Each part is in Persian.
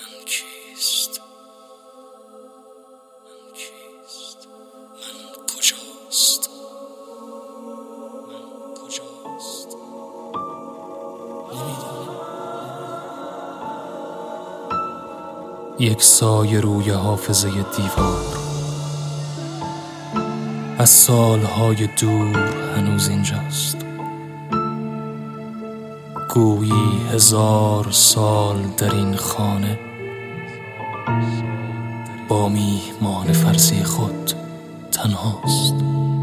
من کیست؟ من کیست؟ من کجاست؟ من کجاست؟ نمیدانم. یک سایه روی حافظه دیوار، از سالهای دور هنوز اینجاست. گویی 1000 سال در این خانه با میهمان فرضی خود تنهاست.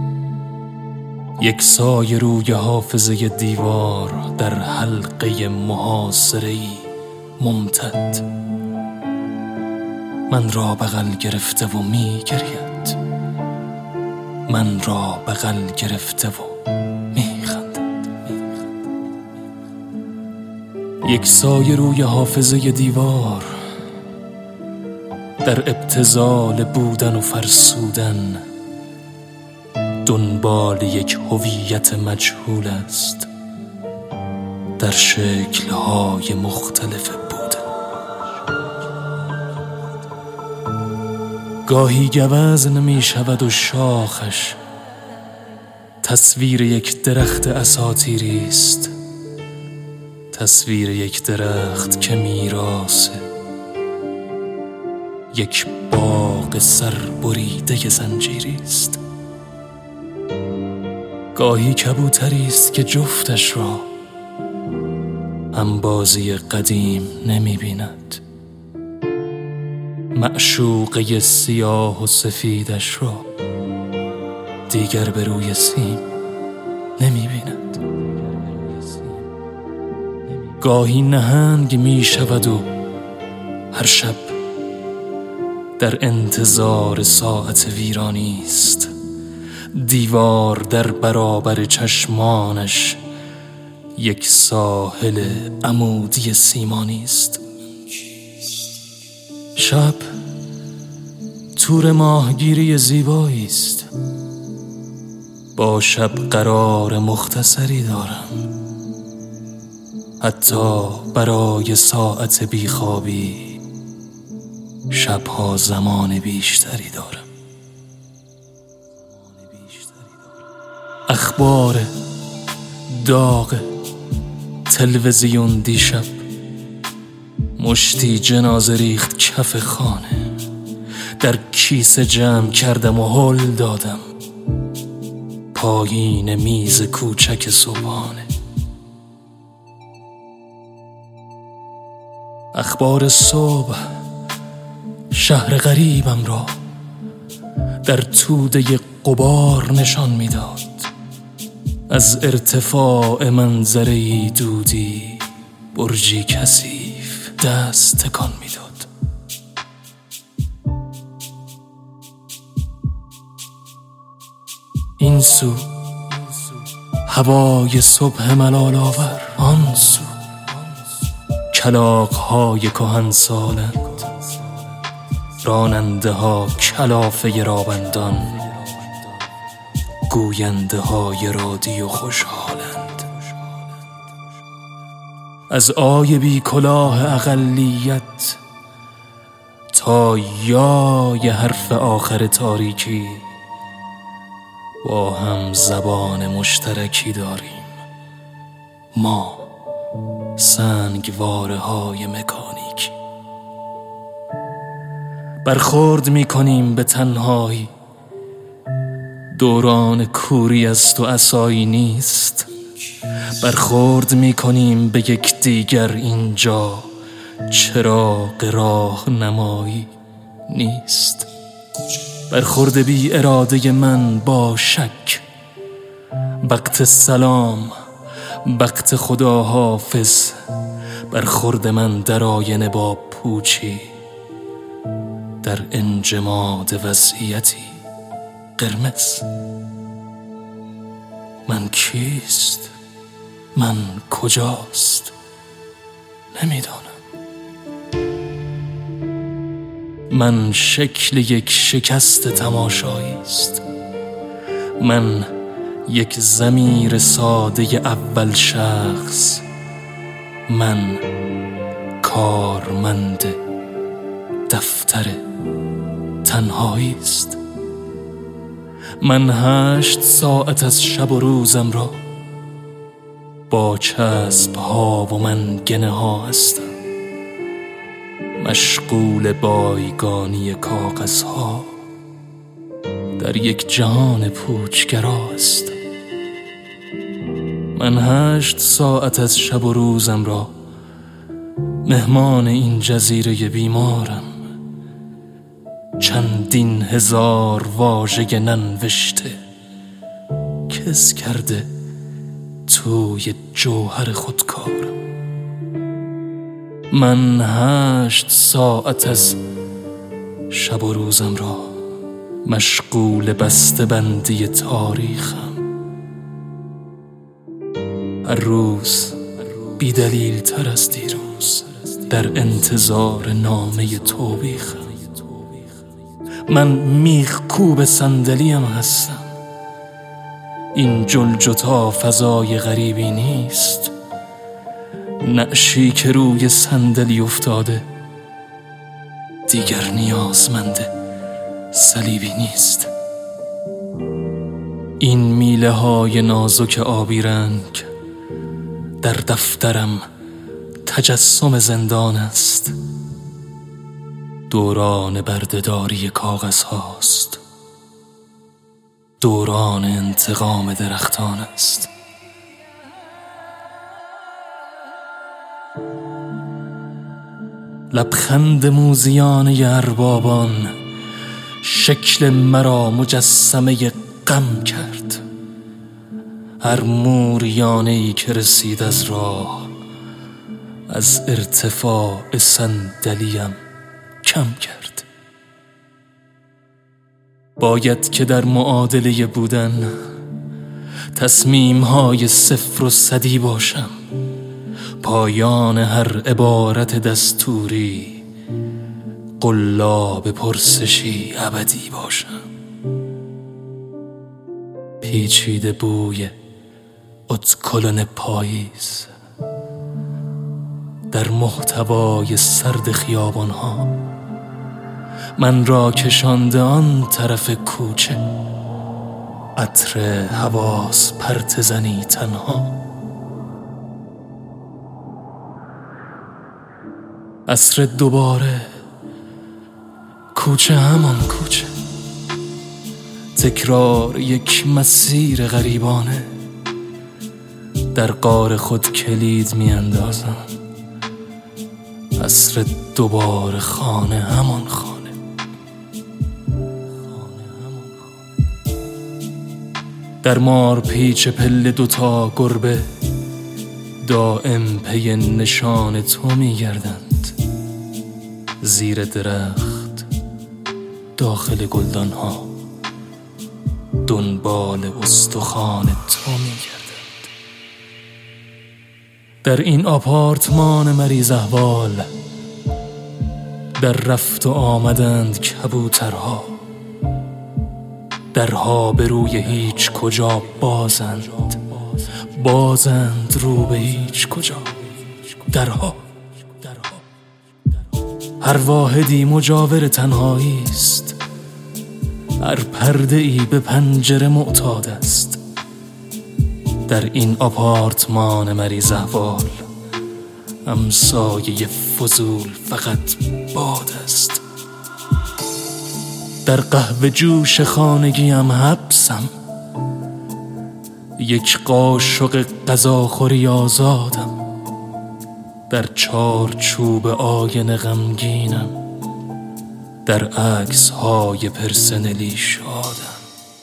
یک سایه روی حافظه دیوار در حلقه محاصره‌ای ممتد من را بغل گرفته و می گرید، من را بغل گرفته و می خندد. یک سایه روی حافظه دیوار در ابتذال بودن و فرسودن دنبال یک هویت مجهول است در شکل‌های مختلف بودن. گاهی گوز نمی شود و شاخش تصویر یک درخت اساطیری است، تصویر یک درخت که میراث یک باغ سربریده زنجیری است. گاهی کبوتری است که جفتش را انبازی قدیم نمی بیند، معشوقه سیاه و سفیدش را دیگر به روی سیم نمی بیند. گاهی نهنگ می شود و هر شب در انتظار ساعت ویرانی است. دیوار در برابر چشمانش یک ساحل عمودی سیمانی است. شب تور ماهگیری زیبایی است. با شب قرار مختصری دارم، حتی برای ساعت بیخوابی شبها زمان بیشتری دارم. اخبار داغ تلویزیون دیشب مشتی جنازه ریخت کف خانه. در کیسه جمع کردم و هل دادم پایین میز کوچک صبحانه. اخبار صبح شهر غریبم را در توده غبار نشان میداد. از ارتفاع منظره‌ای دودی برجی کثیف دست تکان میداد. این سو هوای صبح ملال آور، آن سو کلاغ‌های کهنسالند، راننده ها کلافه رابندان، گوینده های رادیو خوشحالند. از آی بی کلاه اقلیت تا یای حرف آخر تاریکی با هم زبان مشترکی داریم. ما سنگواره های مکانیکی برخورد می کنیم به تنهایی. دوران کوری است و عصایی نیست. برخورد می کنیم به یکدیگر اینجا، چراغ راهنمایی نیست. برخورد بی اراده من با شک، وقت سلام، وقت خداحافظ. برخورد من در آینه با پوچی، در انجماد وضعیتی قرمز. من کیست؟ من کجاست؟ نمیدانم. من شکل یک شکست تماشایی است. من یک ضمیر ساده اول شخص. من کارمند دفتر تنهایی است. من 8 ساعت از شب و روزم را با چسب ها و منگنه ها هستم، مشغول بایگانی کاغذ ها در یک جهان پوچگرا هستم. من 8 ساعت از شب و روزم را مهمان این جزیره بیمارم، چندین هزار واژه ننوشته کس کرده توی جوهر خودکارم. من 8 ساعت از شب و روزم را مشغول بسته بندی تاریخم، هر روز بی دلیل تر از دیروز در انتظار نامه توبیخم. من میخ کوب صندلیم هستم، این جلجتا فضای غریبی نیست، نعشی که روی صندلی افتاده دیگر نیازمند صلیبی نیست. این میله های نازک آبی رنگ در دفترم تجسم زندان است، دوران بردهداری کاغذ هاست، دوران انتقام درختان است. لبخند موذیانه اربابان شکل مرا مجسمه غم کرد، هر موریانه‌ای که رسید از راه از ارتفاع صندلیم کم کرد. باید که در معادله بودن تصمیم‌های 0 و 100 باشم، پایان هر عبارت دستوری قلاب پرسشی ابدی باشم. پیچیده بوی ادکلن پاییز در محتوای سرد خیابان‌ها من را کشانده آن طرف کوچه، عطر حواس پرت زنی تنها. عصر دوباره، کوچه همان کوچه، تکرار یک مسیر غریبانه، در غار خود کلید می اندازم. عصر دوباره، خانه همان خانه. در مار پیچ پله 2 گربه دائم پی نشان تو می گردند، زیر درخت، داخل گلدان ها دنبال استخوان تو می گردند. در این آپارتمان مریض احوال در رفت و آمدند کبوترها، درها به روی هیچ کجا بازند رو به هیچ کجا. درها، هر واحدی مجاور تنهایی است، هر پرده ای به پنجره معتاد است. در این آپارتمان مریض احوال همسایه فضول فقط باد است. در قهوه جوش خانگیم حبسم، یک قاشق غذاخوری آزادم. در چارچوب آینه غمگینم، در عکس های پرسنلی شادم.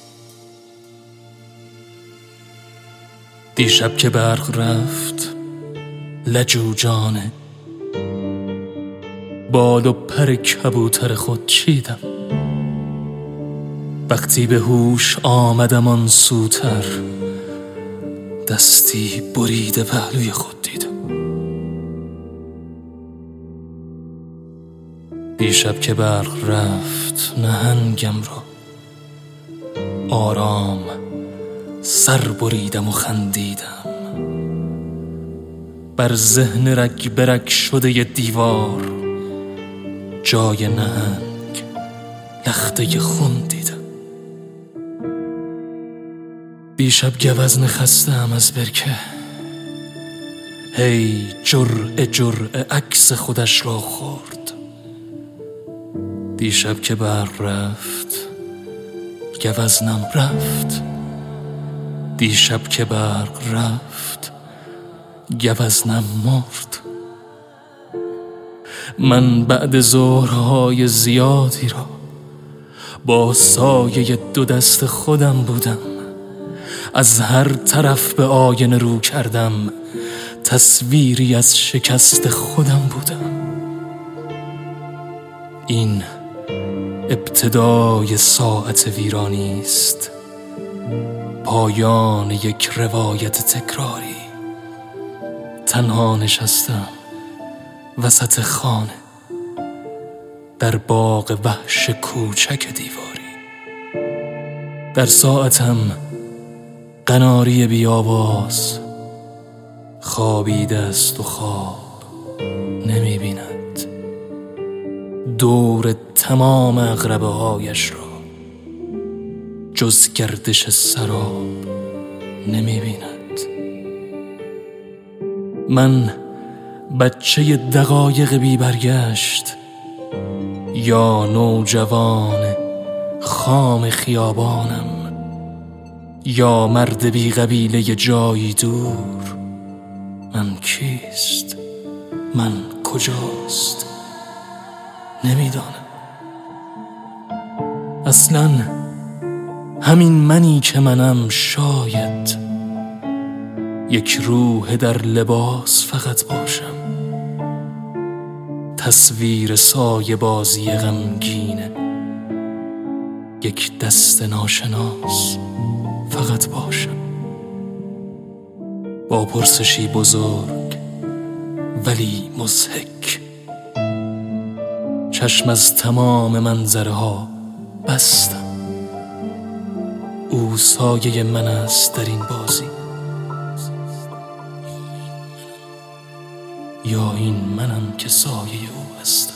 دیشب که برق رفت لجوجانه بال و پر کبوتر خود چیدم. وقتی به هوش آمدم آن سوتر دستی بریده پهلوی خود دیدم. دیشب که برق رفت نهنگم را آرام سر بریدم و خندیدم. بر ذهن رگ برگ شده ی دیوار جای نهنگ لخته خون دیدم. دیشب گوزن خستم از برکه، هی جرعه عکس خودش را خورد. دیشب که برق رفت گوزنم رفت، دیشب که برق رفت گوزنم مرد. من بعد ظهرهای زیادی را با سایه دو دست خودم بودم. از هر طرف به آینه رو کردم، تصویری از شکست خودم بودم. این ابتدای ساعت ویرانی است، پایان یک روایت تکراری. تنها نشستم وسط خانه، در باغ وحش کوچک دیواری. در ساعتم قناری بی‌آواز خوابیده است و خواب نمی بیند. دور تمام عقربه هایش را جز گردش سراب نمی بیند. من بچه دقایق بی برگشت، یا نوجوان خام خیابانم، یا مرد بی قبیله جایی دور. من کیست؟ من کجاست؟ نمیدانم. اصلاً همین منی که منم، شاید یک روح در لباس فقط باشم، تصویر سایه بازی غمگینه، یک دست ناشناس فقط باشم، با پرسشی بزرگ ولی مضحک. چشم از تمام منظره ها بستم، او سایه من است در این بازی، یا این منم که سایه او هستم.